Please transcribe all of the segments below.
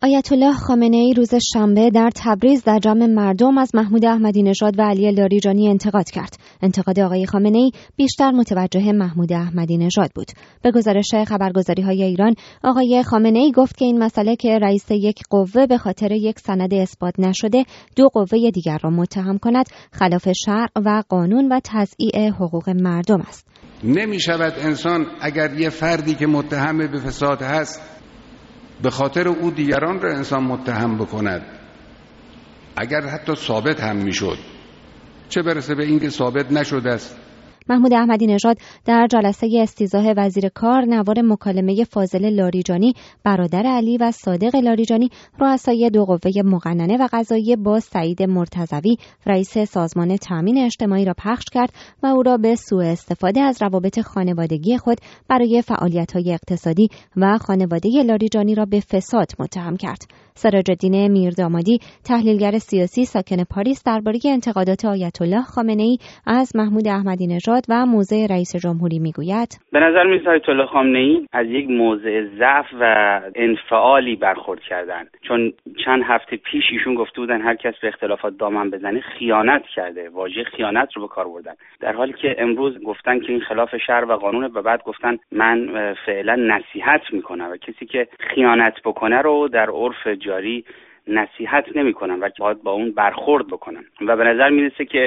آیت الله خامنه ای روز شنبه در تبریز در جمع مردم از محمود احمدی نژاد و علی لاریجانی انتقاد کرد. انتقاد آقای خامنه ای بیشتر متوجه محمود احمدی نژاد بود. به گزارش خبرگزاری‌های ایران، آقای خامنه ای گفت که این مسئله که رئیس یک قوه به خاطر یک سند اثبات نشده دو قوه دیگر را متهم کند، خلاف شرع و قانون و تضییع حقوق مردم است. نمی شود انسان اگر یه فردی که متهم به فساد هست به خاطر او دیگران را انسان متهم بکند، اگر حتی ثابت هم میشد، چه برسه به این که ثابت نشده است. محمود احمدی نژاد در جلسه استیضاح وزیر کار نوار مکالمه فاضل لاریجانی، برادر علی و صادق لاریجانی، رؤسای دو قوه مقننه و قضاییه با سعید مرتضوی، رئیس سازمان تامین اجتماعی را پخش کرد و او را به سوء استفاده از روابط خانوادگی خود برای فعالیت‌های اقتصادی و خانواده لاریجانی را به فساد متهم کرد. سراج الدین میردامادی، تحلیلگر سیاسی ساکن پاریس، درباره انتقادات آیت الله خامنه ای از محمود احمدی نژاد و موضع رئیس جمهوری میگوید: به نظر میاد آیت الله خامنه ای از یک موضع ضعف و انفعالی برخورد کردند، چون چند هفته پیش ایشون گفته بودن هر کس به اختلافات دامن بزنه خیانت کرده، واژه خیانت رو به کار بردن، در حالی که امروز گفتن که این خلاف شرع و قانونه و بعد گفتن من فعلا نصیحت میکنم و کسی که خیانت بکنه رو در عرف جاری نصیحت نمیکنن و باید با اون برخورد بکنن. و به نظر میرسه که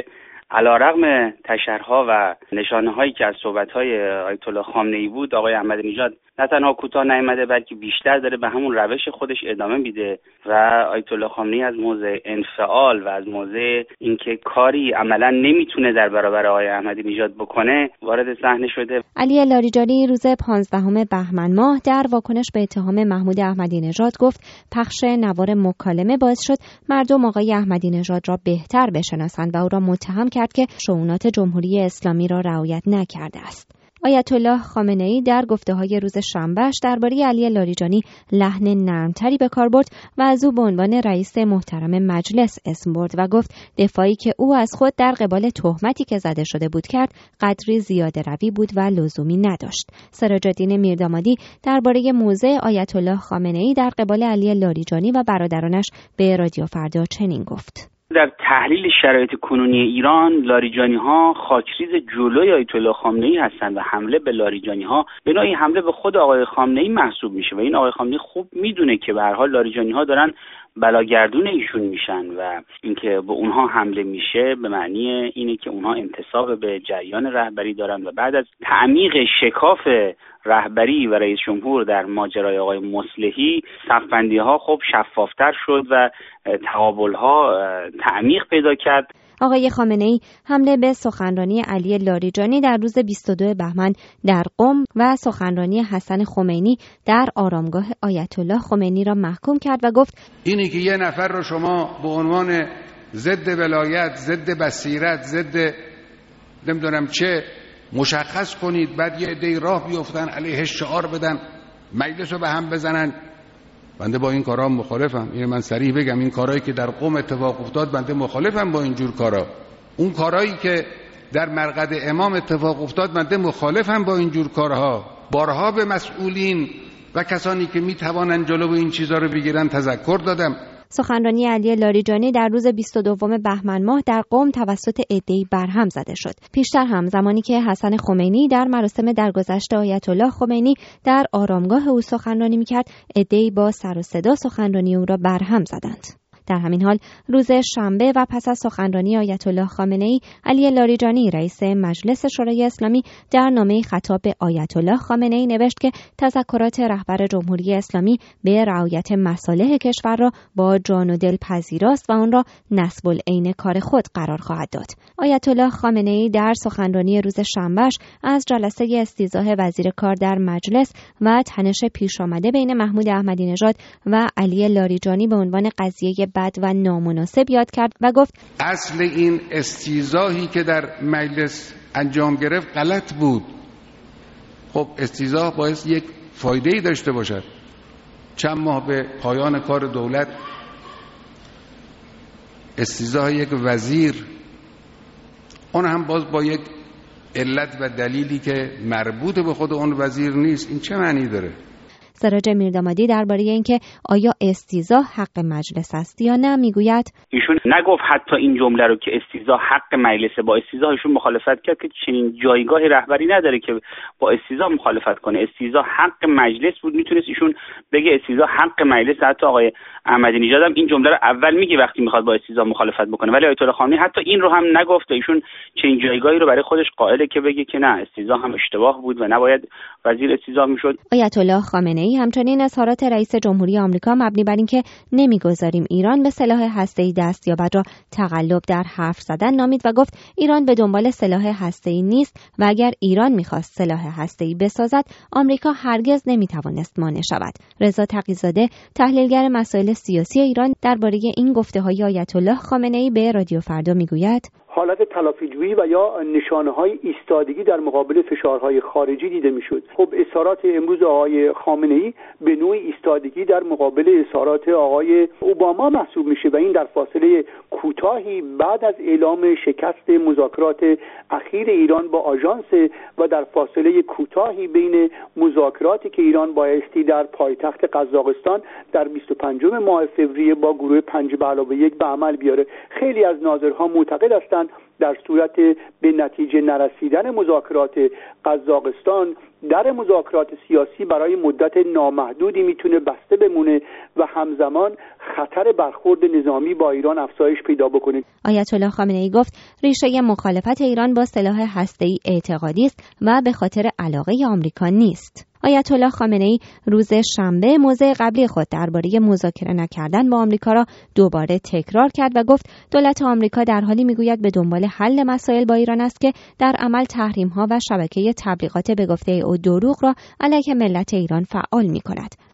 علیرغم تشرها و نشانه هایی که از صحبت های آیت الله خامنه ای بود، آقای احمدی نژاد نه تنها کوتاه نیامده بلکه بیشتر داره به همون روش خودش ادامه میده و آیت الله خامنه ای از موضع انفعال و از موضع اینکه کاری عملا نمیتونه در برابر آقای احمدی نژاد بکنه وارد صحنه شده. علی لاریجانی روز 15 بهمن ماه در واکنش به اتهام محمود احمدی نژاد گفت پخش نوار مکالمه باعث شد مردم آقای احمدی نژاد را بهتر بشناسند و او را متهم کرد که شؤونات جمهوری اسلامی را رعایت نکرده است. آیت الله خامنه ای در گفته‌های روز شنبه‌اش درباره علی لاریجانی لحن نرمتری به کار برد و از او به عنوان رئیس محترم مجلس اسم برد و گفت دفاعی که او از خود در قبال تهمتی که زده شده بود کرد قدری زیاده روی بود و لزومی نداشت. سراج الدین میردامادی درباره موضع آیت الله خامنه ای در قبال علی لاریجانی و برادرانش به رادیو فردا چنین گفت: در تحلیل شرایط کنونی ایران، لاریجانی ها خاکریز جلوی آیت الله خامنه ای هستند و حمله به لاریجانی ها به نوعی حمله به خود آقای خامنه ای محسوب میشه و این آقای خامنه ای خوب میدونه که به هر حال لاریجانی ها دارن بلاگردون ایشون میشن و اینکه به اونها حمله میشه به معنی اینه که اونها انتساب به جریان رهبری دارن و بعد از تعمیق شکاف رهبری و رئیس جمهور در ماجرای آقای مصلحی صف‌بندی ها خب شفافتر شد و تقابل ها تعمیق پیدا کرد. آقای خامنه ای حمله به سخنرانی علی لاریجانی در روز 22 بهمن در قم و سخنرانی حسن خمینی در آرامگاه آیت الله خمینی را محکوم کرد و گفت اینی که یه نفر رو شما به عنوان ضد ولایت، ضد بصیرت، ضد نمیدونم چه مشخص کنید، بعد یه عده راه بیفتن علیه شعار بدن، مجلس رو به هم بزنن. بنده با این کارا مخالفم. اینو من صریح بگم، این کارهایی که در قم اتفاق افتاد بنده مخالفم با این جور کارا. اون کارهایی که در مرقد امام اتفاق افتاد بنده مخالفم با این جور کارها. بارها به مسئولین و کسانی که میتوانن جلو این چیزا رو بگیرن تذکر دادم. سخنرانی علی لاریجانی در روز 22 بهمن ماه در قم توسط عده‌ای برهم زده شد. پیشتر هم زمانی که حسن خمینی در مراسم درگذشت آیت الله خمینی در آرامگاه او سخنرانی می‌کرد، عده‌ای با سر و صدا سخنرانی او را برهم زدند. در همین حال روز شنبه و پس از سخنرانی آیت الله خامنه ای، علی لاریجانی رئیس مجلس شورای اسلامی در نامه خطاب به آیت الله خامنه ای نوشت که تذکرات رهبر جمهوری اسلامی به رعایت مصالح کشور را با جان و دل پذیراست و آن را نصب العین کار خود قرار خواهد داد. آیت الله خامنه ای در سخنرانی روز شنبهش از جلسه استیضاح وزیر کار در مجلس و تنش پیش آمده بین محمود احمدی نژاد و علی لاریجانی به عنوان قضیه بد و نامناسب یاد کرد و گفت اصل این استیضاحی که در مجلس انجام گرفت غلط بود. خب استیضاح باید یک فایده‌ای داشته باشد. چند ماه به پایان کار دولت استیضاح یک وزیر، اون هم باز با یک علت و دلیلی که مربوط به خود اون وزیر نیست، این چه معنی داره؟ سراج میردامادی درباره اینکه آیا استیضاح حق مجلس است یا نه میگوید ایشون نگفت حتی این جمله رو که استیضاح حق مجلسه. با استیضاح ایشون مخالفت کرد که چنین جایگاهی رهبری نداره که با استیضاح مخالفت کنه. استیضاح حق مجلس بود، میتونست ایشون بگه استیضاح حق مجلس. حتی آقای احمدی نژاد هم این جمله رو اول میگه وقتی میخواد با استیضاح مخالفت بکنه، ولی آیت الله خامنه‌ای حتی این رو هم نگفت. ایشون چنین جایگاهی رو برای خودش قائله که بگه که نه، استیضاح هم اشتباه بود و نباید وزیر استیضاح میشد. آیت الله خامنه‌ای همچنین اظهارات رئیس جمهوری آمریکا مبنی بر اینکه نمیگذاریم ایران به سلاح هسته‌ای دست یابد را تقلب در حرف زدن نامید و گفت ایران به دنبال سلاح هسته‌ای نیست و اگر ایران می‌خواست سلاح هسته‌ای بسازد آمریکا هرگز نمی‌توانست مانع شود. رضا تقی‌زاده تحلیلگر مسائل سیاسی ایران درباره این گفته‌های آیت الله خامنه‌ای به رادیو فردا میگوید حالت تلافی‌جویی و یا نشانه‌های ایستادگی در مقابل فشارهای خارجی دیده می‌شد. خب اظهارات امروز آقای خامنه‌ای به نوعی ایستادگی در مقابل اظهارات آقای اوباما محسوب میشه و این در فاصله کوتاهی بعد از اعلام شکست مذاکرات اخیر ایران با آژانس و در فاصله کوتاهی بین مذاکراتی که ایران بایستی در پایتخت قزاقستان در 25 ماه فوریه با گروه 5+1 به عمل بیاره. خیلی از ناظرها معتقد هستند در صورت به نتیجه نرسیدن مذاکرات قزاقستان در مذاکرات سیاسی برای مدت نامحدودی میتونه بسته بمونه و همزمان خطر برخورد نظامی با ایران افزایش پیدا بکنه. آیت الله خامنه‌ای گفت ریشه مخالفت ایران با سلاح هسته‌ای اعتقادی است و به خاطر علاقه آمریکا نیست. آیت الله خامنه‌ای روز شنبه موضع قبلی خود درباره مذاکره نکردن با آمریکا را دوباره تکرار کرد و گفت دولت آمریکا در حالی میگوید به دنبال حل مسائل با ایران است که در عمل تحریم‌ها و شبکه تبلیغات به گفته او دروغ را علیه ملت ایران فعال می‌کند.